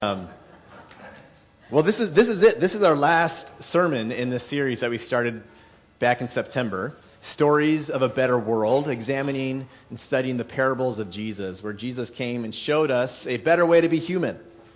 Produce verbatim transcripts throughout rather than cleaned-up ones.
Um, well, this is this is it. This is our last sermon in this series that we started back in September. Stories of a Better World, examining and studying the parables of Jesus, where Jesus came and showed us a better way to be human,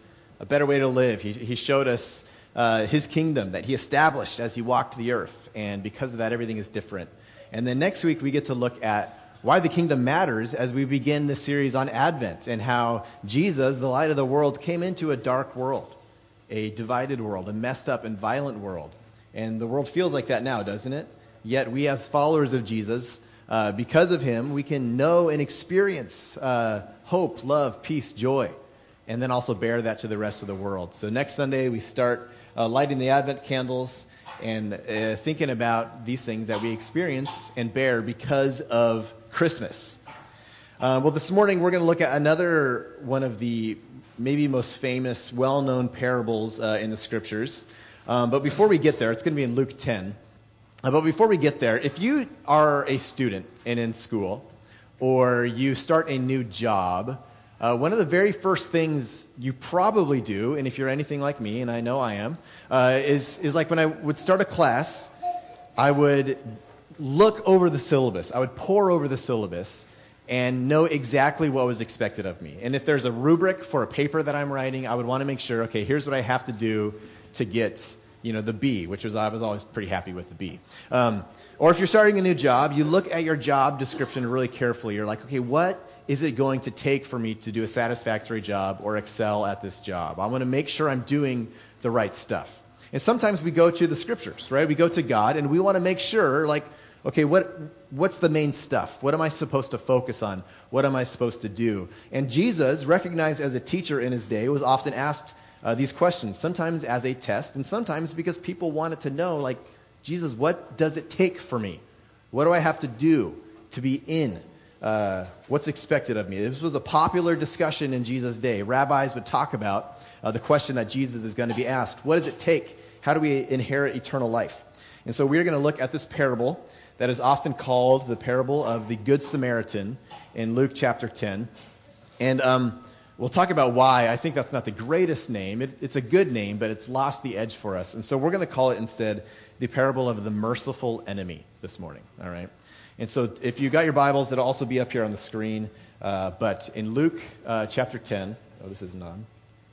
a better way to live. He, he showed us uh, his kingdom that he established as he walked the earth, and because of that, everything is different. And then next week, we get to look at why the kingdom matters as we begin this series on Advent and how Jesus, the light of the world, came into a dark world, a divided world, a messed up and violent world. And the world feels like that now, doesn't it? Yet we as followers of Jesus, uh, because of him, we can know and experience uh, hope, love, peace, joy, and then also bear that to the rest of the world. So next Sunday we start uh, lighting the Advent candles and uh, thinking about these things that we experience and bear because of Christmas. Uh, well, this morning we're going to look at another one of the maybe most famous, well-known parables uh, in the Scriptures. Um, but before we get there, it's going to be in Luke ten. Uh, but before we get there, if you are a student and in school, or you start a new job, uh, one of the very first things you probably do, and if you're anything like me, and I know I am, uh, is is like when I would start a class, I would look over the syllabus. I would pore over the syllabus and know exactly what was expected of me. And if there's a rubric for a paper that I'm writing, I would want to make sure, okay, here's what I have to do to get, you know, the B, which was I was always pretty happy with the B. Um, or if you're starting a new job, you look at your job description really carefully. You're like, okay, what is it going to take for me to do a satisfactory job or excel at this job? I want to make sure I'm doing the right stuff. And sometimes we go to the Scriptures, right? We go to God, and we want to make sure, like, okay, what what's the main stuff? What am I supposed to focus on? What am I supposed to do? And Jesus, recognized as a teacher in his day, was often asked uh, these questions, sometimes as a test, and sometimes because people wanted to know, like, Jesus, what does it take for me? What do I have to do to be in? Uh, what's expected of me? This was a popular discussion in Jesus' day. Rabbis would talk about uh, the question that Jesus is going to be asked. What does it take? How do we inherit eternal life? And so we're going to look at this parable that is often called the parable of the Good Samaritan in Luke chapter ten. And um, we'll talk about why. I think that's not the greatest name. It, it's a good name, but it's lost the edge for us. And so we're going to call it instead the parable of the merciful enemy this morning. All right. And so if you got your Bibles, it'll also be up here on the screen. Uh, but in Luke uh, chapter ten, oh, this isn't on.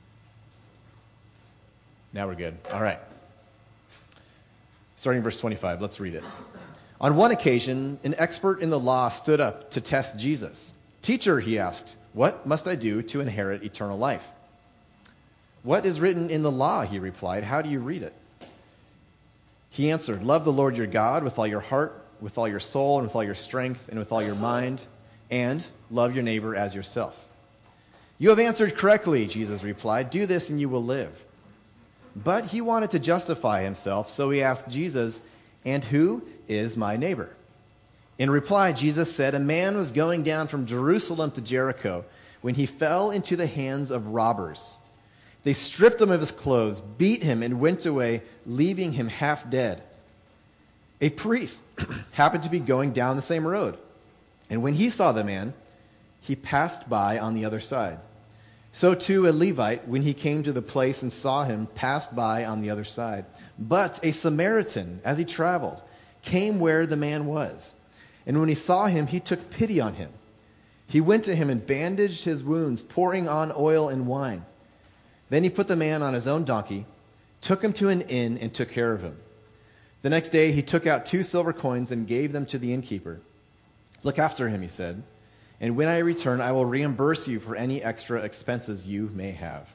Now we're good. All right. Starting verse twenty-five, let's read it. On one occasion, an expert in the law stood up to test Jesus. Teacher, he asked, what must I do to inherit eternal life? What is written in the law, he replied. How do you read it? He answered, love the Lord your God with all your heart, with all your soul, and with all your strength, and with all your mind, and love your neighbor as yourself. You have answered correctly, Jesus replied. Do this and you will live. But he wanted to justify himself, so he asked Jesus, and who is my neighbor? In reply, Jesus said, a man was going down from Jerusalem to Jericho when he fell into the hands of robbers. They stripped him of his clothes, beat him, and went away, leaving him half dead. A priest happened to be going down the same road, and when he saw the man, he passed by on the other side. So too a Levite, when he came to the place and saw him, passed by on the other side. But a Samaritan, as he traveled, came where the man was. And when he saw him, he took pity on him. He went to him and bandaged his wounds, pouring on oil and wine. Then he put the man on his own donkey, took him to an inn, and took care of him. The next day he took out two silver coins and gave them to the innkeeper. Look after him, he said. And when I return, I will reimburse you for any extra expenses you may have.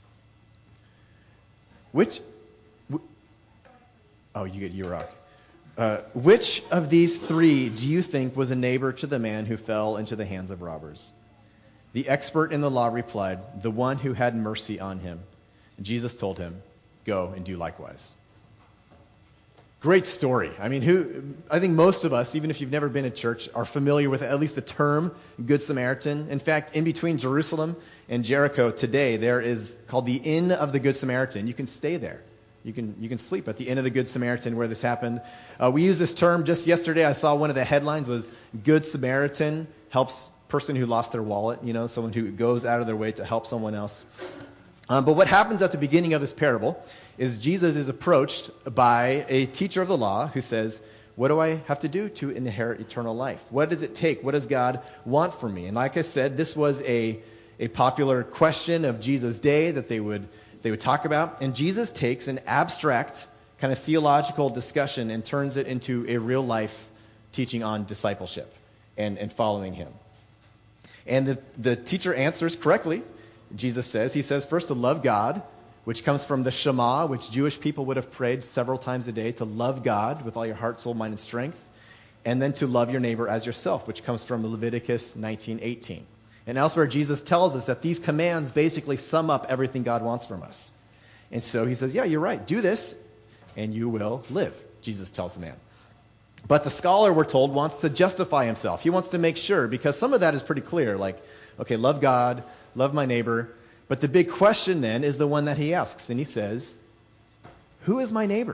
Which, w- oh, you get your rock. Uh, which of these three do you think was a neighbor to the man who fell into the hands of robbers? The expert in the law replied, the one who had mercy on him. And Jesus told him, go and do likewise. Great story. I mean, who? I think most of us, even if you've never been at church, are familiar with at least the term Good Samaritan. In fact, in between Jerusalem and Jericho today, there is called the Inn of the Good Samaritan. You can stay there. You can you can sleep at the Inn of the Good Samaritan where this happened. Uh, we used this term just yesterday. I saw one of the headlines was Good Samaritan helps person who lost their wallet. You know, someone who goes out of their way to help someone else. Um, but what happens at the beginning of this parable is Jesus is approached by a teacher of the law who says, what do I have to do to inherit eternal life? What does it take? What does God want from me? And like I said, this was a, a popular question of Jesus' day that they would they would talk about. And Jesus takes an abstract kind of theological discussion and turns it into a real life teaching on discipleship and, and following him. And the, the teacher answers correctly. Jesus says, he says first to love God, which comes from the Shema, which Jewish people would have prayed several times a day, to love God with all your heart, soul, mind, and strength, and then to love your neighbor as yourself, which comes from Leviticus nineteen eighteen. And elsewhere, Jesus tells us that these commands basically sum up everything God wants from us. And so he says, yeah, you're right. Do this, and you will live, Jesus tells the man. But the scholar, we're told, wants to justify himself. He wants to make sure, because some of that is pretty clear, like, okay, love God, love my neighbor. But the big question then is the one that he asks, and he says, who is my neighbor?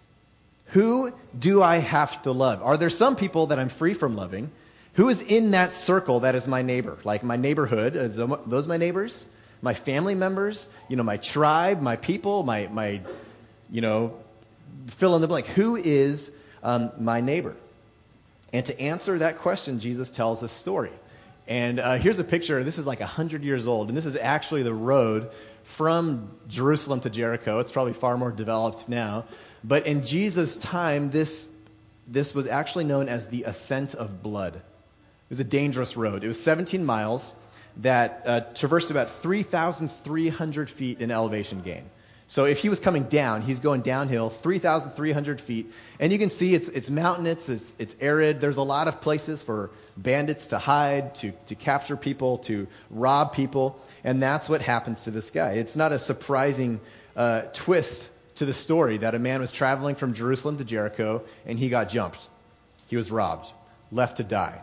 Who do I have to love? Are there some people that I'm free from loving? Who is in that circle that is my neighbor? Like my neighborhood, is those my neighbors? My family members? You know, my tribe, my people, my, my you know, fill in the blank. Who is um, my neighbor? And to answer that question, Jesus tells a story. And uh, here's a picture. This is like one hundred years old. And this is actually the road from Jerusalem to Jericho. It's probably far more developed now. But in Jesus' time, this this was actually known as the Ascent of Blood. It was a dangerous road. It was seventeen miles that uh, traversed about three thousand three hundred feet in elevation gain. So if he was coming down, he's going downhill three thousand three hundred feet. And you can see it's it's mountainous, it's, it's arid. There's a lot of places for bandits to hide, to, to capture people, to rob people. And that's what happens to this guy. It's not a surprising uh, twist to the story that a man was traveling from Jerusalem to Jericho and he got jumped. He was robbed, left to die.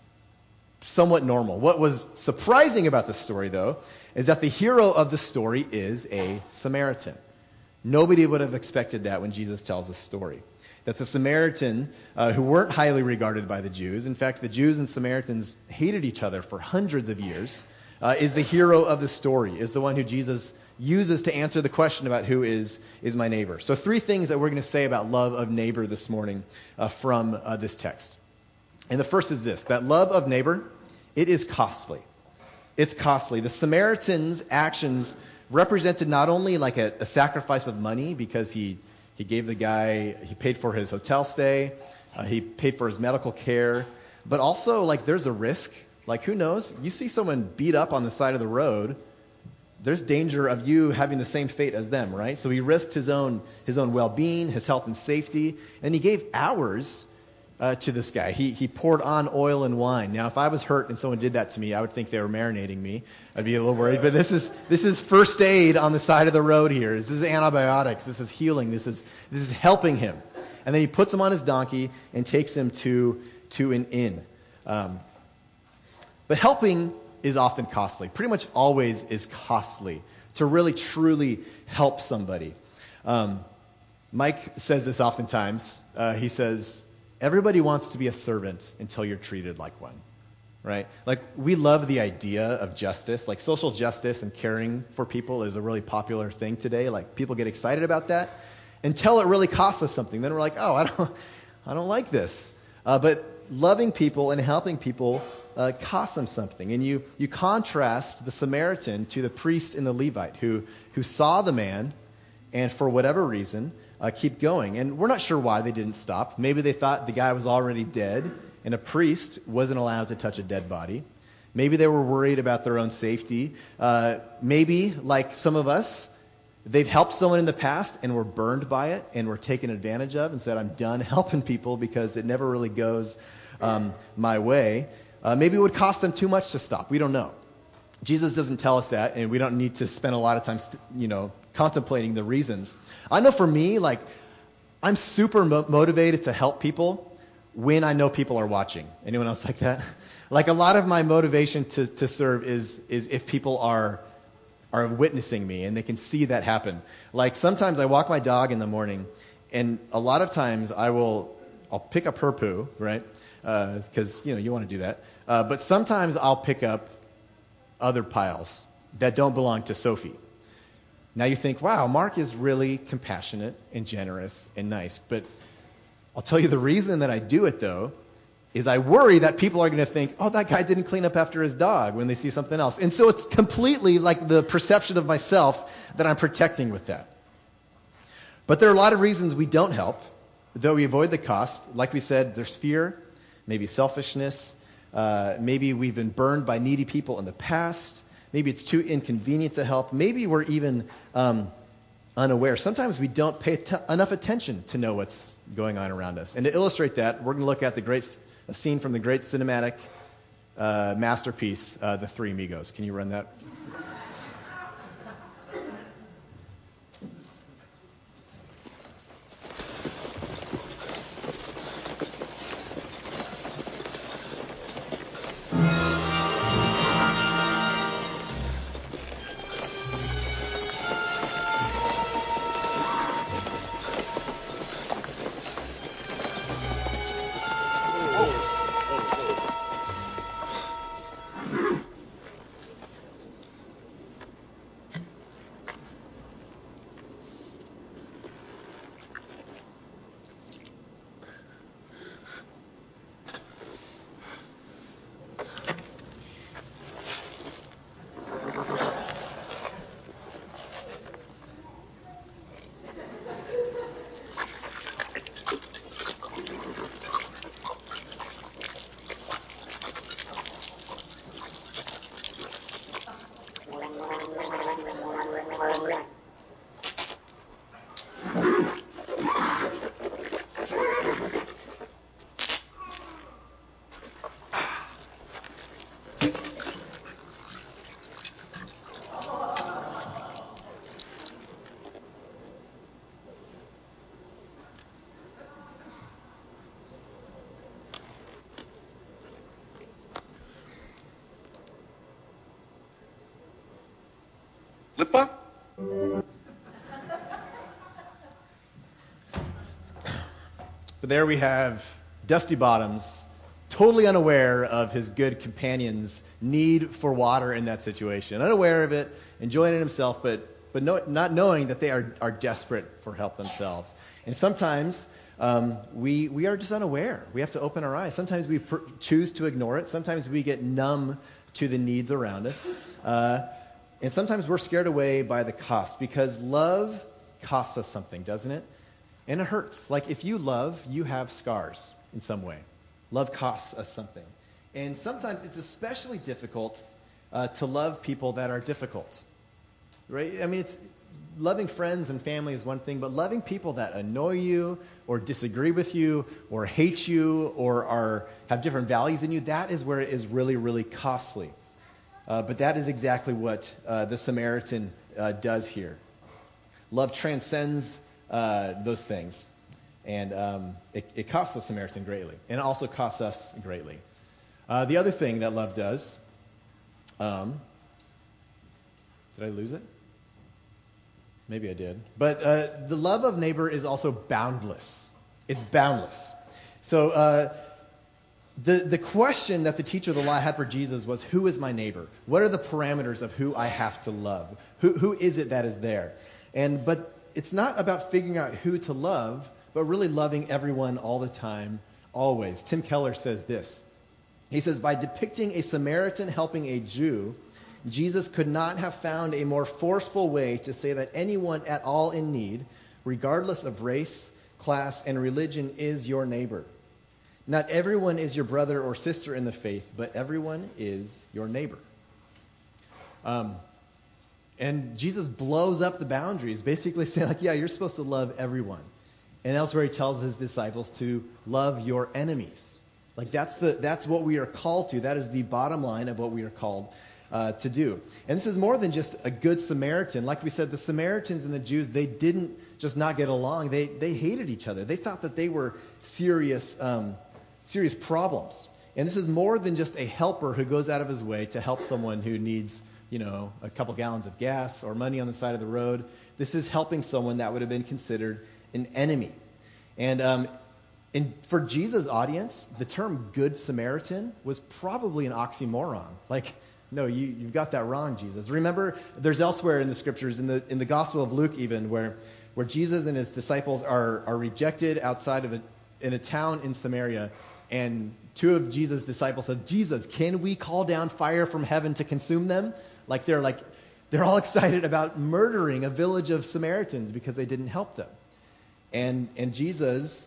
Somewhat normal. What was surprising about this story, though, is that the hero of the story is a Samaritan. Nobody would have expected that when Jesus tells this story. That the Samaritan, uh, who weren't highly regarded by the Jews, in fact, the Jews and Samaritans hated each other for hundreds of years, uh, is the hero of the story, is the one who Jesus uses to answer the question about who is, is my neighbor. So three things that we're going to say about love of neighbor this morning uh, from uh, this text. And the first is this, that love of neighbor, it is costly. It's costly. The Samaritan's actions represented not only like a, a sacrifice of money because he, he gave the guy, he paid for his hotel stay, uh, he paid for his medical care, but also like there's a risk. Like who knows? You see someone beat up on the side of the road, there's danger of you having the same fate as them, right? So he risked his own his own well-being, his health and safety, and he gave hours Uh, to this guy. He he poured on oil and wine. Now, if I was hurt and someone did that to me, I would think they were marinating me. I'd be a little worried. But this is this is first aid on the side of the road here. This is antibiotics. This is healing. This is this is helping him. And then he puts him on his donkey and takes him to to an inn. Um, but helping is often costly. Pretty much always is costly to really truly help somebody. Um, Mike says this oftentimes. Uh, he says, everybody wants to be a servant until you're treated like one, right? Like, we love the idea of justice. Like, social justice and caring for people is a really popular thing today. Like, people get excited about that until it really costs us something. Then we're like, oh, I don't, I don't like this. Uh, but loving people and helping people uh, costs them something. And you, you contrast the Samaritan to the priest and the Levite who, who saw the man and for whatever reason, Uh, keep going. And we're not sure why they didn't stop. Maybe they thought the guy was already dead and a priest wasn't allowed to touch a dead body. Maybe they were worried about their own safety. Uh, maybe, like some of us, they've helped someone in the past and were burned by it and were taken advantage of and said, I'm done helping people because it never really goes um, my way. Uh, maybe it would cost them too much to stop. We don't know. Jesus doesn't tell us that, and we don't need to spend a lot of time, you know, contemplating the reasons. I know for me, like, I'm super mo- motivated to help people when I know people are watching. Anyone else like that? Like, a lot of my motivation to, to serve is is if people are are witnessing me and they can see that happen. Like, sometimes I walk my dog in the morning, and a lot of times I will I'll pick up her poo, right? Because uh, you know you want to do that. Uh, but sometimes I'll pick up other piles that don't belong to Sophie. Now you think, wow, Mark is really compassionate and generous and nice. But I'll tell you the reason that I do it, though, is I worry that people are going to think, oh, that guy didn't clean up after his dog when they see something else. And so it's completely like the perception of myself that I'm protecting with that. But there are a lot of reasons we don't help, though we avoid the cost. Like we said, there's fear, maybe selfishness, uh, maybe we've been burned by needy people in the past, maybe it's too inconvenient to help, maybe we're even um, unaware. Sometimes we don't pay t- enough attention to know what's going on around us. And to illustrate that, we're going to look at the great a scene from the great cinematic uh, masterpiece, uh, The Three Amigos. Can you run that? Lipa? But there we have Dusty Bottoms, totally unaware of his good companion's need for water in that situation. Unaware of it, enjoying it himself, but but no, not knowing that they are, are desperate for help themselves. And sometimes um, we we are just unaware. We have to open our eyes. Sometimes we pr- choose to ignore it. Sometimes we get numb to the needs around us. Uh, and sometimes we're scared away by the cost, because love costs us something, doesn't it? And it hurts. Like if you love, you have scars in some way. Love costs us something. And sometimes it's especially difficult uh, to love people that are difficult. Right? I mean, it's loving friends and family is one thing, but loving people that annoy you or disagree with you or hate you or are have different values than you, that is where it is really, really costly. Uh, but that is exactly what uh, the Samaritan uh, does here. Love transcends uh, those things. And um, it, it costs the Samaritan greatly. And it also costs us greatly. Uh, the other thing that love does, um, did I lose it? Maybe I did. But uh, the love of neighbor is also boundless. It's boundless. So uh, the the question that the teacher of the law had for Jesus was, who is my neighbor? What are the parameters of who I have to love? Who Who is it that is there? And but it's not about figuring out who to love, but really loving everyone all the time, always. Tim Keller says this. He says, by depicting a Samaritan helping a Jew, Jesus could not have found a more forceful way to say that anyone at all in need, regardless of race, class, and religion, is your neighbor. Not everyone is your brother or sister in the faith, but everyone is your neighbor. Um, and Jesus blows up the boundaries, basically saying, like, yeah, you're supposed to love everyone. And elsewhere he tells his disciples to love your enemies. Like that's the that's what we are called to. That is the bottom line of what we are called uh, to do. And this is more than just a good Samaritan. Like we said, the Samaritans and the Jews, they didn't just not get along. They they hated each other. They thought that they were serious um, serious problems. And this is more than just a helper who goes out of his way to help someone who needs, you know, a couple gallons of gas or money on the side of the road. This is helping someone that would have been considered an enemy. And um, in, for Jesus' audience, the term Good Samaritan was probably an oxymoron. Like, No, you, you've got that wrong, Jesus. Remember, there's elsewhere in the scriptures, in the in the Gospel of Luke even, where where Jesus and his disciples are are rejected outside of a, in a town in Samaria, and two of Jesus' disciples said, Jesus, can we call down fire from heaven to consume them? Like they're like they're all excited about murdering a village of Samaritans because they didn't help them. And and Jesus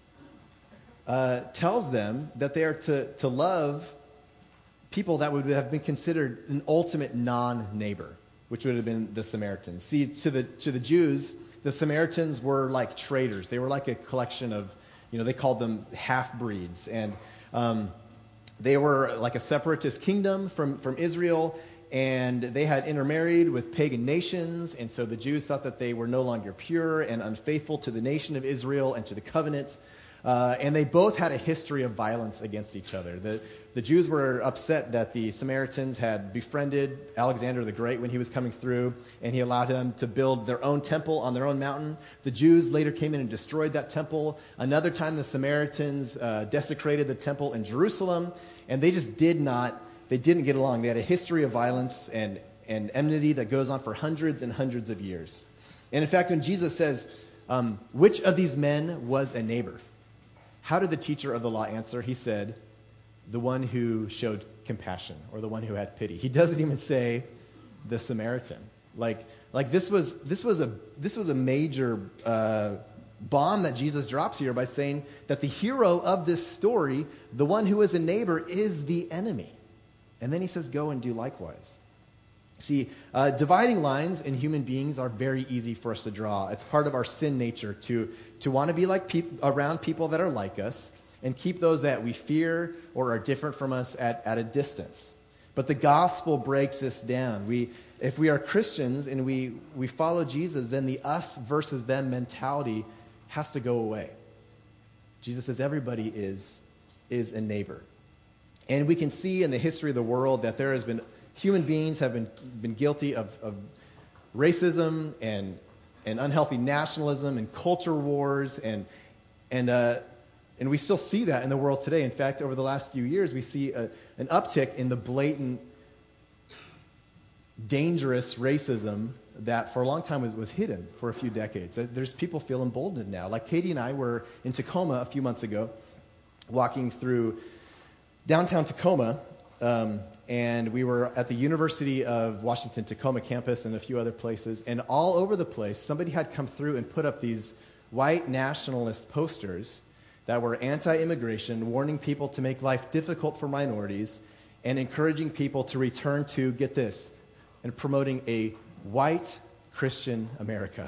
uh, tells them that they are to, to love people that would have been considered an ultimate non-neighbor, which would have been the Samaritans. See, to the to the Jews, the Samaritans were like traders. They were like a collection of, you know, they called them half-breeds. And um, they were like a separatist kingdom from, from Israel, and they had intermarried with pagan nations. And so the Jews thought that they were no longer pure and unfaithful to the nation of Israel and to the covenant. Uh, and they both had a history of violence against each other. The, the Jews were upset that the Samaritans had befriended Alexander the Great when he was coming through, and he allowed them to build their own temple on their own mountain. The Jews later came in and destroyed that temple. Another time the Samaritans uh, desecrated the temple in Jerusalem, and they just did not, they didn't get along. They had a history of violence and, and enmity that goes on for hundreds and hundreds of years. And in fact, when Jesus says, um, which of these men was a neighbor? How did the teacher of the law answer? He said, the one who showed compassion, or the one who had pity. He doesn't even say the Samaritan. Like, like this was this was a this was a major uh, bomb that Jesus drops here by saying that the hero of this story, the one who is a neighbor, is the enemy. And then he says, go and do likewise. See, uh, dividing lines in human beings are very easy for us to draw. It's part of our sin nature to to want to be like peop- around people that are like us and keep those that we fear or are different from us at, at a distance. But the gospel breaks this down. We, if we are Christians and we, we follow Jesus, then the us versus them mentality has to go away. Jesus says everybody is, is a neighbor. And we can see in the history of the world that there has been human beings have been been guilty of, of racism and and unhealthy nationalism and culture wars and and uh, and we still see that in the world today. In fact, over the last few years, we see a, an uptick in the blatant, dangerous racism that for a long time was, was hidden for a few decades. There's people feel emboldened now. Like Katie and I were in Tacoma a few months ago, walking through downtown Tacoma. Um, and we were at the University of Washington Tacoma campus and a few other places, and all over the place, somebody had come through and put up these white nationalist posters that were anti-immigration, warning people to make life difficult for minorities, and encouraging people to return to, get this, and promoting a white Christian America.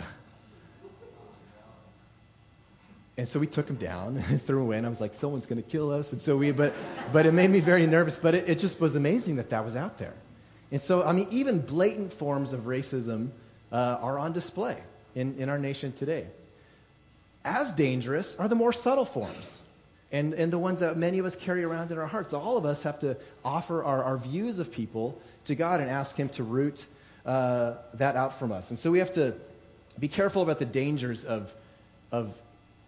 And so we took him down and threw him away. And I was like, someone's going to kill us. And so we, but, but it made me very nervous. But it, it just was amazing that that was out there. And so, I mean, even blatant forms of racism uh, are on display in, in our nation today. As dangerous are the more subtle forms, and, and the ones that many of us carry around in our hearts. All of us have to offer our, our views of people to God and ask Him to root uh, that out from us. And so we have to be careful about the dangers of of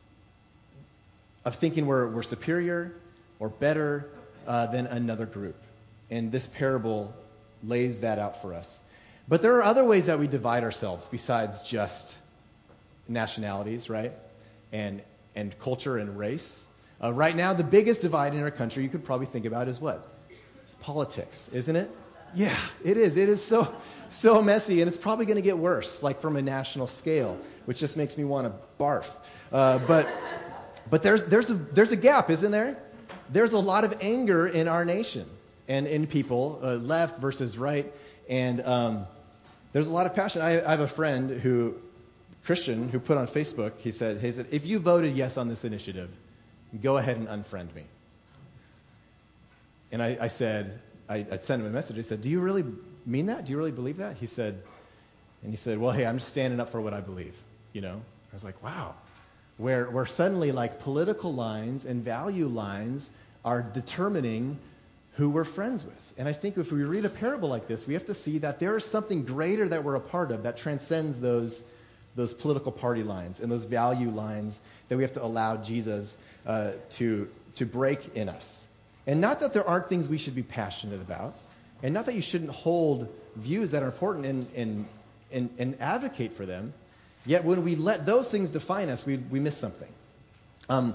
of thinking we're, we're superior or better uh, than another group. And this parable lays that out for us. But there are other ways that we divide ourselves besides just nationalities, right? And and culture and race. Uh, right now, the biggest divide in our country you could probably think about is what? It's politics, isn't it? Yeah, it is. It is so so messy, and it's probably going to get worse, like from a national scale, which just makes me want to barf. Uh, but But there's there's a there's a gap, isn't there? There's a lot of anger in our nation and in people, uh, left versus right, and um, there's a lot of passion. I, I have a friend who, Christian, who put on Facebook. He said, he said, if you voted yes on this initiative, go ahead and unfriend me. And I, I said, I, I sent him a message. I said, do you really mean that? Do you really believe that? He said, and he said, well, hey, I'm just standing up for what I believe. You know, I was like, wow. Where, where suddenly like political lines and value lines are determining who we're friends with. And I think if we read a parable like this, we have to see that there is something greater that we're a part of that transcends those those political party lines and those value lines that we have to allow Jesus uh, to to break in us. And not that there aren't things we should be passionate about. And not that you shouldn't hold views that are important and, and, and, and advocate for them, yet when we let those things define us, we, we miss something. Um,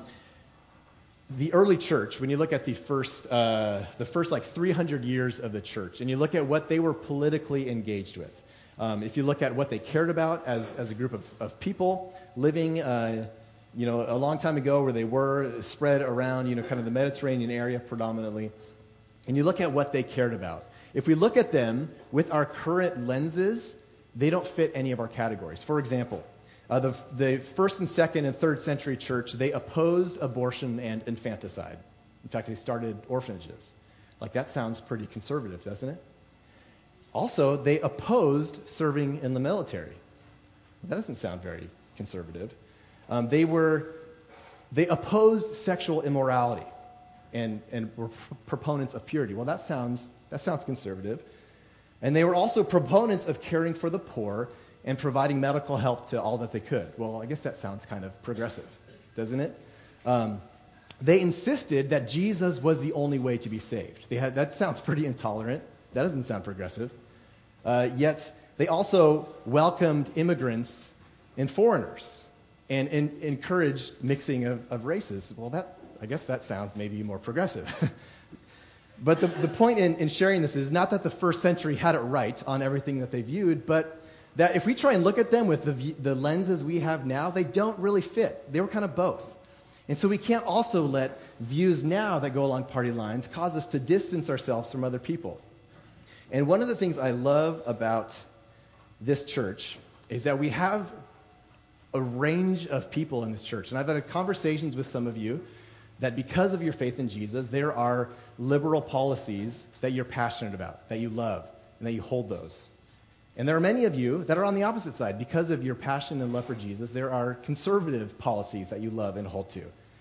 the early church, when you look at the first, uh, the first like three hundred years of the church, and you look at what they were politically engaged with, um, if you look at what they cared about as, as a group of, of people living, uh, you know, a long time ago where they were spread around, you know, kind of the Mediterranean area predominantly, and you look at what they cared about. If we look at them with our current lenses, they don't fit any of our categories. For example, uh, the, the first and second and third century church, they opposed abortion and infanticide. In fact, they started orphanages. Like, that sounds pretty conservative, doesn't it? Also, they opposed serving in the military. That doesn't sound very conservative. Um, they were, they opposed sexual immorality and, and were proponents of purity. Well, that sounds, that sounds conservative. And they were also proponents of caring for the poor and providing medical help to all that they could. Well, I guess that sounds kind of progressive, doesn't it? Um, they insisted that Jesus was the only way to be saved. They had, that sounds pretty intolerant. That doesn't sound progressive. Uh, yet they also welcomed immigrants and foreigners and, and encouraged mixing of, of races. Well, that I guess that sounds maybe more progressive. But the, the point in, in sharing this is not that the first century had it right on everything that they viewed, but that if we try and look at them with the, the lenses we have now, they don't really fit. They were kind of both. And so we can't also let views now that go along party lines cause us to distance ourselves from other people. And one of the things I love about this church is that we have a range of people in this church. And I've had conversations with some of you that because of your faith in Jesus, there are liberal policies that you're passionate about, that you love, and that you hold those. And there are many of you that are on the opposite side. Because of your passion and love for Jesus, there are conservative policies that you love and hold to.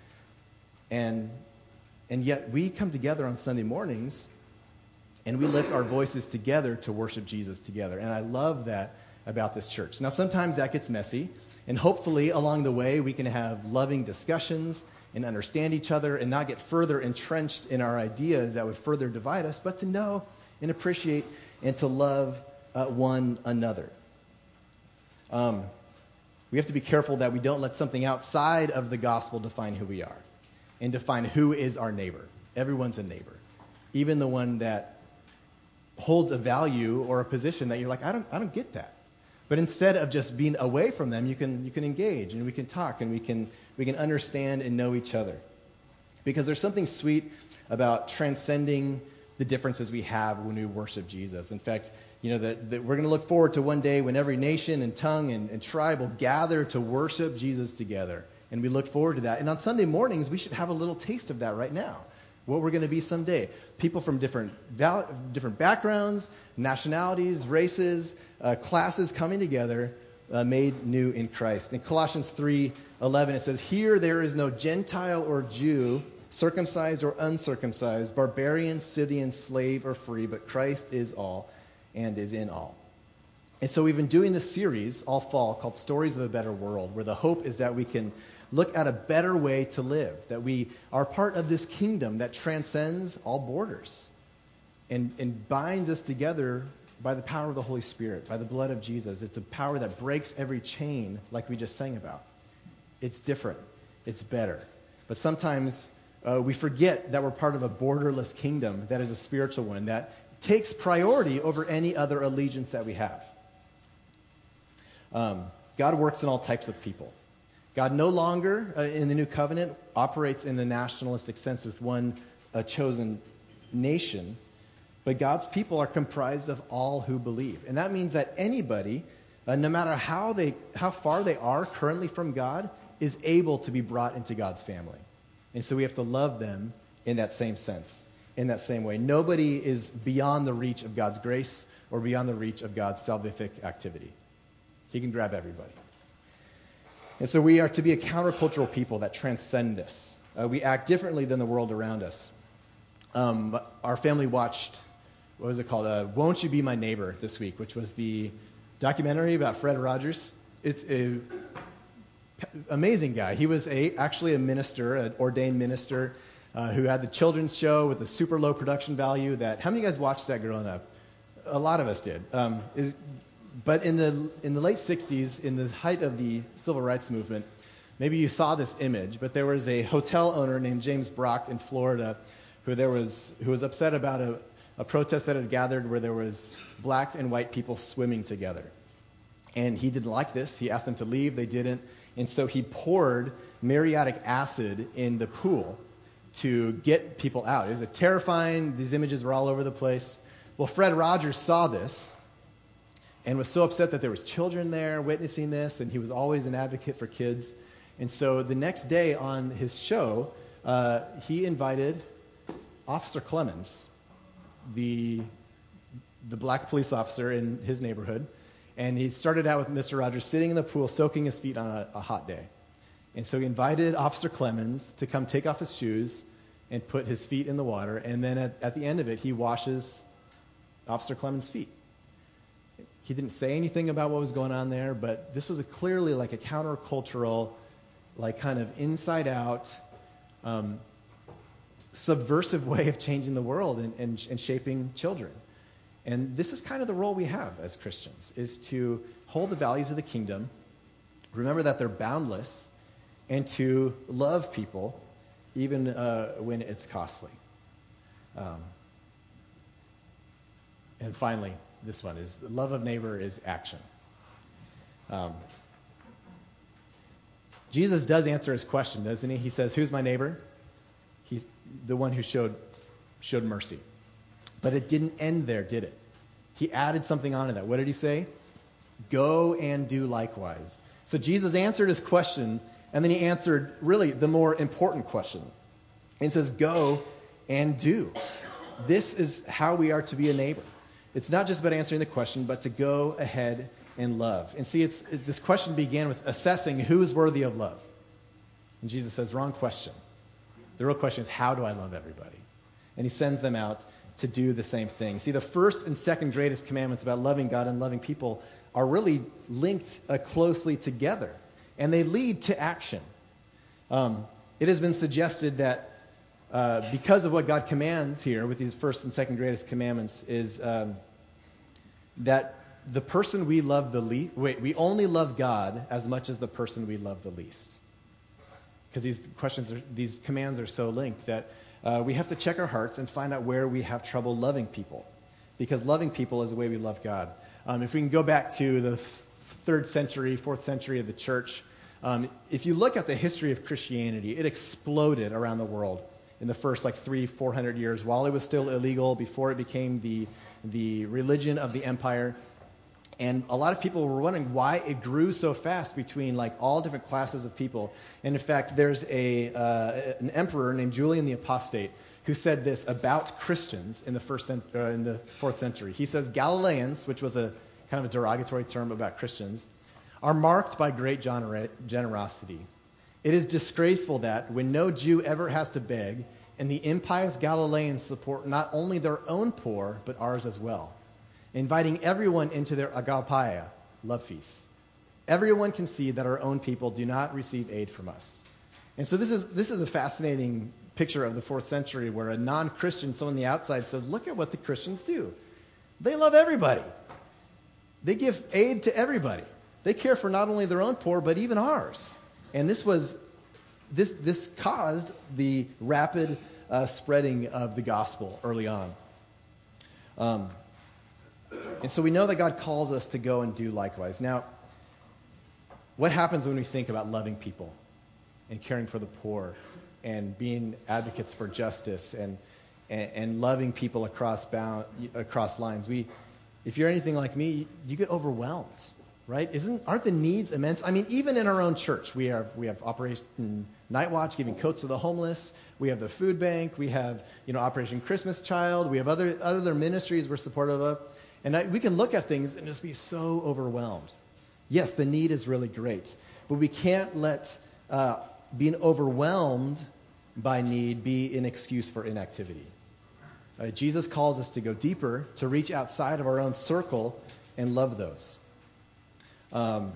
And, and yet we come together on Sunday mornings and we lift our voices together to worship Jesus together. And I love that about this church. Now, sometimes that gets messy, and hopefully along the way we can have loving discussions and understand each other and not get further entrenched in our ideas that would further divide us, but to know and appreciate and to love uh, one another. Um, we have to be careful that we don't let something outside of the gospel define who we are and define who is our neighbor. Everyone's a neighbor, even the one that holds a value or a position that you're like, I don't, I don't get that. But instead of just being away from them, you can you can engage and we can talk and we can we can understand and know each other. Because there's something sweet about transcending the differences we have when we worship Jesus. In fact, you know that, that we're going to look forward to one day when every nation and tongue and, and tribe will gather to worship Jesus together. And we look forward to that. And on Sunday mornings, we should have a little taste of that right now. What we're going to be someday. People from different val- different backgrounds, nationalities, races, uh, classes coming together, uh, made new in Christ. In Colossians three eleven, it says, "Here there is no Gentile or Jew, circumcised or uncircumcised, barbarian, Scythian, slave or free, but Christ is all and is in all." And so we've been doing this series all fall called Stories of a Better World, where the hope is that we can look at a better way to live, that we are part of this kingdom that transcends all borders and, and binds us together by the power of the Holy Spirit, by the blood of Jesus. It's a power that breaks every chain, like we just sang about. It's different. It's better. But sometimes uh, we forget that we're part of a borderless kingdom that is a spiritual one, that takes priority over any other allegiance that we have. Um, God works in all types of people. God no longer, uh, in the new covenant, operates in the nationalistic sense with one uh, chosen nation, but God's people are comprised of all who believe. And that means that anybody, uh, no matter how they, how far they are currently from God, is able to be brought into God's family. And so we have to love them in that same sense, in that same way. Nobody is beyond the reach of God's grace or beyond the reach of God's salvific activity. He can grab everybody. And so we are to be a countercultural people that transcend this. Uh, we act differently than the world around us. Um, our family watched, what was it called? Uh, Won't You Be My Neighbor this week, which was the documentary about Fred Rogers. It's an amazing guy. He was a, actually a minister, an ordained minister uh, who had the children's show with the super low production value. That how many of you guys watched that growing up? A lot of us did. Um, is, but in the in the late sixties, in the height of the civil rights movement, maybe you saw this image, but there was a hotel owner named James Brock in Florida who there was who was upset about a, a protest that had gathered where there was black and white people swimming together. And he didn't like this. He asked them to leave. They didn't. And so he poured muriatic acid in the pool to get people out. It was a terrifying. These images were all over the place. Well, Fred Rogers saw this and was so upset that there was children there witnessing this, and he was always an advocate for kids. And so the next day on his show, uh, he invited Officer Clemens, the the black police officer in his neighborhood, and he started out with Mister Rogers sitting in the pool soaking his feet on a, a hot day. And so he invited Officer Clemens to come take off his shoes and put his feet in the water, and then at, at the end of it, he washes Officer Clemens' feet. He didn't say anything about what was going on there, but this was a clearly like a countercultural, like kind of inside-out, um, subversive way of changing the world and, and, and shaping children. And this is kind of the role we have as Christians, is to hold the values of the kingdom, remember that they're boundless, and to love people even uh, when it's costly. Um, and finally, this one is the love of neighbor is action. Um, Jesus does answer his question, doesn't he? He says, "Who's my neighbor?" He's the one who showed showed mercy. But it didn't end there, did it? He added something onto that. What did he say? Go and do likewise. So Jesus answered his question, and then he answered really the more important question. And he says, go and do. This is how we are to be a neighbor. It's not just about answering the question, but to go ahead and love. And see, it's it, this question began with assessing who is worthy of love. And Jesus says, wrong question. The real question is, how do I love everybody? And he sends them out to do the same thing. See, the first and second greatest commandments about loving God and loving people are really linked uh, closely together, and they lead to action. Um, it has been suggested that uh, because of what God commands here with these first and second greatest commandments is um, that the person we love the least, wait, we only love God as much as the person we love the least. Because these questions, are, these commands are so linked that Uh, we have to check our hearts and find out where we have trouble loving people, because loving people is the way we love God. Um, if we can go back to the third century, fourth century of the church, um, if you look at the history of Christianity, it exploded around the world in the first like three, four hundred years, while it was still illegal, before it became the the religion of the empire. And a lot of people were wondering why it grew so fast between like all different classes of people. And in fact, there's a uh, an emperor named Julian the Apostate who said this about Christians in the first cent- uh, in the fourth century. He says Galileans, which was a kind of a derogatory term about Christians, are marked by great gener- generosity. It is disgraceful that when no Jew ever has to beg, and the impious Galileans support not only their own poor but ours as well, inviting everyone into their agapeia, love feasts. Everyone can see that our own people do not receive aid from us. And so this is this is a fascinating picture of the fourth century where a non-Christian, someone on the outside, says, look at what the Christians do. They love everybody. They give aid to everybody. They care for not only their own poor, but even ours. And this was this this caused the rapid uh, spreading of the gospel early on. Um, And so we know that God calls us to go and do likewise. Now, what happens when we think about loving people and caring for the poor and being advocates for justice and and, and loving people across bound, across lines? We, if you're anything like me, you get overwhelmed, right? Isn't aren't the needs immense? I mean, even in our own church, we have we have Operation Night Watch, giving coats to the homeless. We have the food bank. We have you know Operation Christmas Child. We have other other ministries we're supportive of. And I, we can look at things and just be so overwhelmed. Yes, the need is really great, but we can't let uh, being overwhelmed by need be an excuse for inactivity. Uh, Jesus calls us to go deeper, to reach outside of our own circle and love those. Um,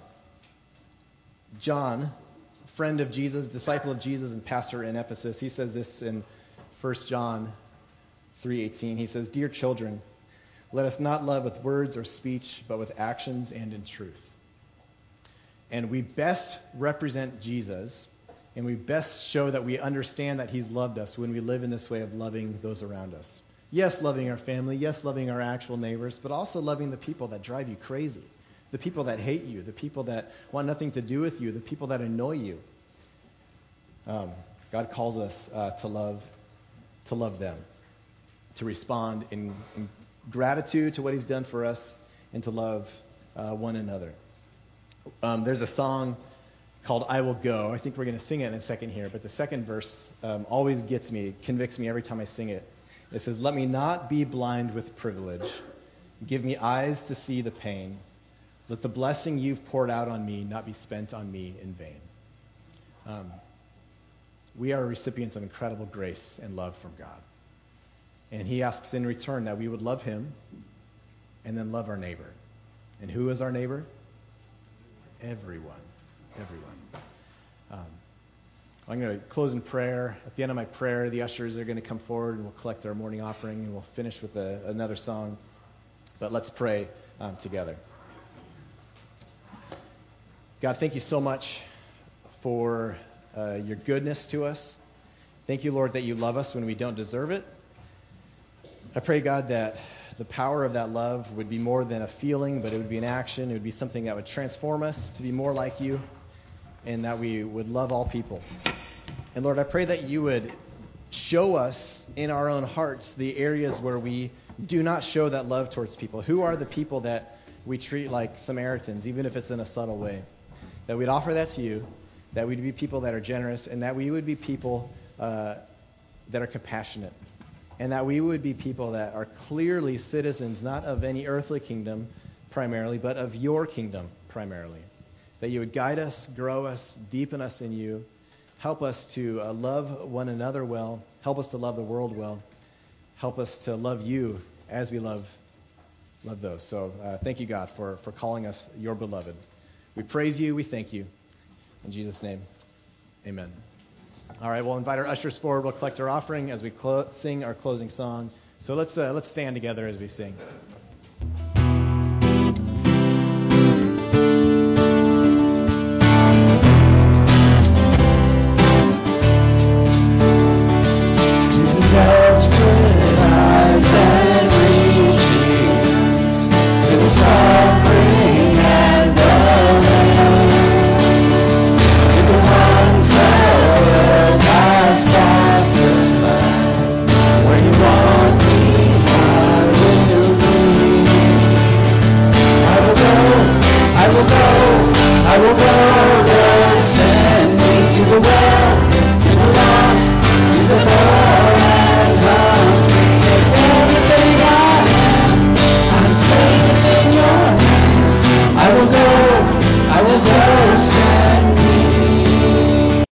John, friend of Jesus, disciple of Jesus, and pastor in Ephesus, he says this in First John three eighteen. He says, "Dear children, let us not love with words or speech, but with actions and in truth." And we best represent Jesus, and we best show that we understand that he's loved us when we live in this way of loving those around us. Yes, loving our family. Yes, loving our actual neighbors, but also loving the people that drive you crazy, the people that hate you, the people that want nothing to do with you, the people that annoy you. Um, God calls us uh, to love, to love them, to respond in, in gratitude to what he's done for us, and to love uh, one another. Um, there's a song called "I Will Go." I think we're going to sing it in a second here, but the second verse um, always gets me, convicts me every time I sing it. It says, "Let me not be blind with privilege. Give me eyes to see the pain. Let the blessing you've poured out on me not be spent on me in vain." Um, we are recipients of incredible grace and love from God. And he asks in return that we would love him and then love our neighbor. And who is our neighbor? Everyone. Everyone. Um, I'm going to close in prayer. At the end of my prayer, the ushers are going to come forward and we'll collect our morning offering and we'll finish with a, another song. But let's pray um, together. God, thank you so much for uh, your goodness to us. Thank you, Lord, that you love us when we don't deserve it. I pray, God, that the power of that love would be more than a feeling, but it would be an action. It would be something that would transform us to be more like you, and that we would love all people. And Lord, I pray that you would show us in our own hearts the areas where we do not show that love towards people. Who are the people that we treat like Samaritans, even if it's in a subtle way? That we'd offer that to you, that we'd be people that are generous, and that we would be people uh, that are compassionate. And that we would be people that are clearly citizens, not of any earthly kingdom primarily, but of your kingdom primarily. That you would guide us, grow us, deepen us in you, help us to uh, love one another well, help us to love the world well, help us to love you as we love love those. So uh, thank you, God, for, for calling us your beloved. We praise you, we thank you. In Jesus' name, amen. All right, we'll invite our ushers forward. We'll collect our offering as we clo- sing our closing song. So let's uh, let's stand together as we sing.